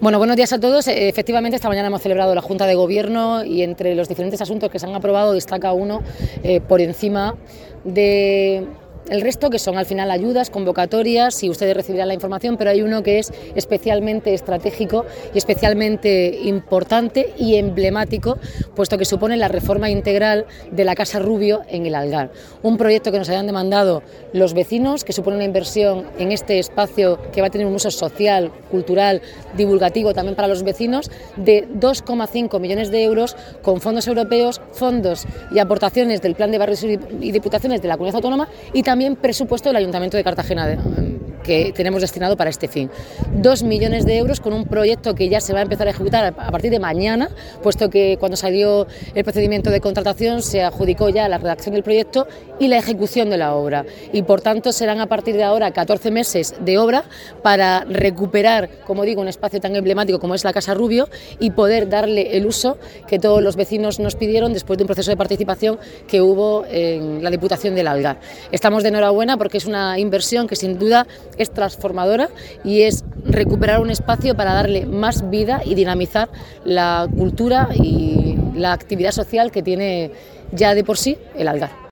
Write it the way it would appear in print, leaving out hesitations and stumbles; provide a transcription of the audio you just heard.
Bueno, buenos días a todos. Efectivamente, esta mañana hemos celebrado la Junta de Gobierno y entre los diferentes asuntos que se han aprobado destaca uno por encima de el resto, que son al final ayudas, convocatorias, y ustedes recibirán la información, pero hay uno que es especialmente estratégico y especialmente importante y emblemático, puesto que supone la reforma integral de la Casa Rubio en el Algar. Un proyecto que nos habían demandado los vecinos, que supone una inversión en este espacio que va a tener un uso social, cultural, divulgativo también para los vecinos, de 2,5 millones de euros con fondos europeos, fondos y aportaciones del Plan de Barrios y Diputaciones de la Comunidad Autónoma y también presupuesto del Ayuntamiento de Cartagena que tenemos destinado para este fin. 2 millones de euros con un proyecto que ya se va a empezar a ejecutar a partir de mañana, puesto que cuando salió el procedimiento de contratación se adjudicó ya la redacción del proyecto y la ejecución de la obra. Y por tanto serán a partir de ahora 14 meses de obra para recuperar, como digo, un espacio tan emblemático como es la Casa Rubio y poder darle el uso que todos los vecinos nos pidieron después de un proceso de participación que hubo en la Diputación del Algar. Estamos de enhorabuena porque es una inversión que sin duda es transformadora y es recuperar un espacio para darle más vida y dinamizar la cultura y la actividad social que tiene ya de por sí el Algar.